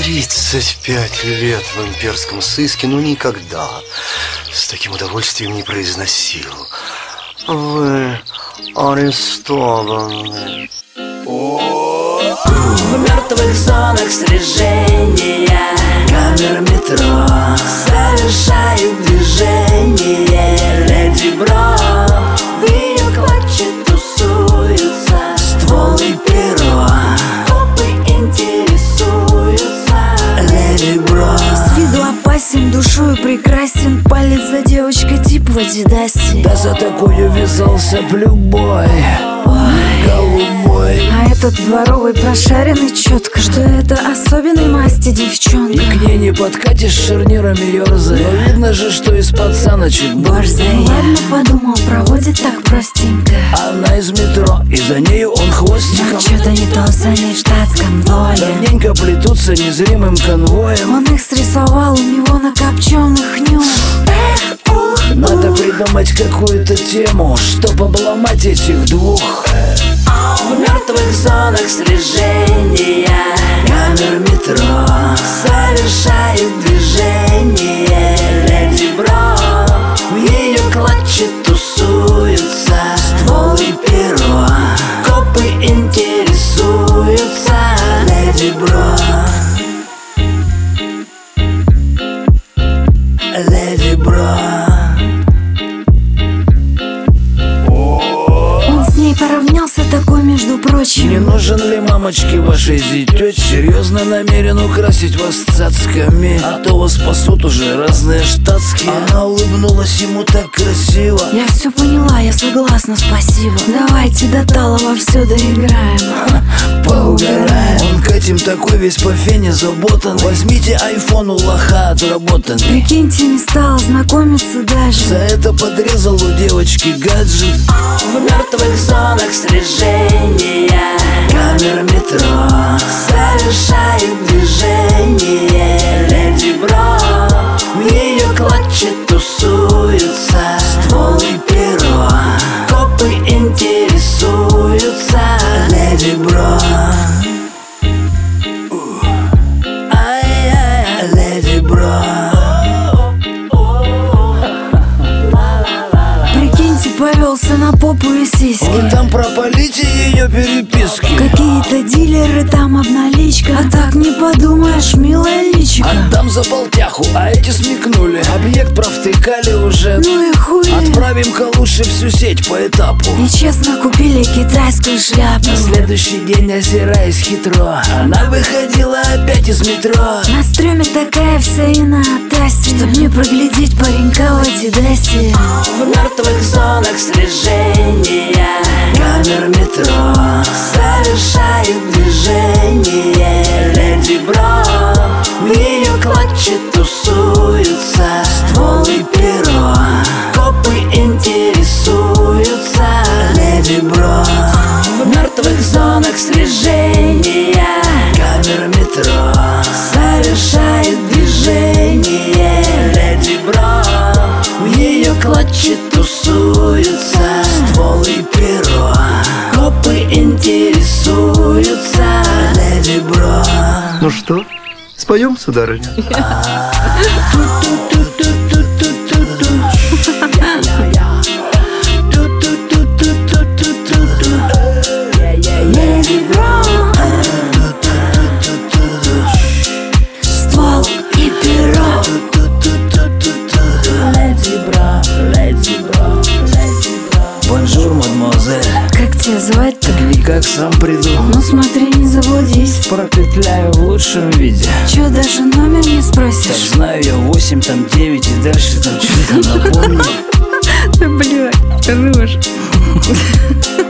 35 лет в имперском сыске, но никогда с таким удовольствием не произносил: вы арестованы. В мертвых зонах слежения камер метро совершают движение. Леди Бро в ее клатче тусуются, ствол и перо, копы интересуются. Леди Бро с виду опасен, душою прекрасен, палец за девочкой тип в Адидасе. да за такую вязался б любой голубой. А этот дворовый прошаренный четко, что это особенной масти И девчонка. к ней не подкатишь шарнирами ерзая, но видно же, что из пацаночек борзая. Ладно, подумал, проводит так простенько. Она из метро, и за нею он хвостиком. Но что-то не то за ней в штатском двое. Давненько плетутся незримым конвоем. Он их срисовал у него на копченых нюх. Надо придумать какую-то тему, чтоб обломать этих двух. В мертвых зонах слежения камер метро совершают движение. Леди Бро в ее клатче тусуются, ствол и перо, копы интересуются. Леди Бро, Леди Бро. Поравнялся такой, между прочим. Не нужен ли мамочке вашей зятёть? Серьезно намерен украсить вас цацками, а то вас спасут уже разные штатские. Она улыбнулась ему так красиво. Я все поняла, я согласна, спасибо. Давайте до талого все доиграем. Поугараем. Он к этим такой весь по фене заботан. Возьмите айфон у лоха отработан. Прикиньте, не стала знакомиться даже. За это подрезал у девочки гаджет. В мертвых зонах слежения камер метро совершают движение. Леди Бро в ее клатче тусуются, ствол и перо, копы интересуются. Леди Бро, ай-яй, Леди Бро. Повелся на попу и сиськи. Вы там пропалите ее переписки. Какие-то дилеры там обналичка. А так не подумаешь, милая личика. Отдам за полтяху, а эти смекнули. Объект провтыкали уже. Ну и хуй. Отправим-ка лучше всю сеть по этапу. Нечестно купили китайскую шляпу. На следующий день, озираясь хитро, она выходила опять из метро. На стреме такая вся и на атасе, чтоб не проглядеть паренька в Адидасе. В мертвых зонах слежения камер метро совершают движение. Леди Бро в ее клатче тусуются, ствол и перо, копы интересуются. Леди Бро в мертвых зонах слежения камер метро совершает движение. Леди Бро в ее клатче тусуются, ствол и перо, копы интересуются. Леди Бро. Ну что, споем, сударыня? Леди Бро, ствол и перо. Леди Бро, Леди Бро, Леди Бро. Бонжур, мадемуазель. Как тебя звать-то? Никак сам приду. Ну смотри, не заблудись. Пропетляю в лучшем виде. Чё, даже номер не Так спросишь? знаю я 8, там 9 и дальше там что-то напомни. Да блядь, хорош.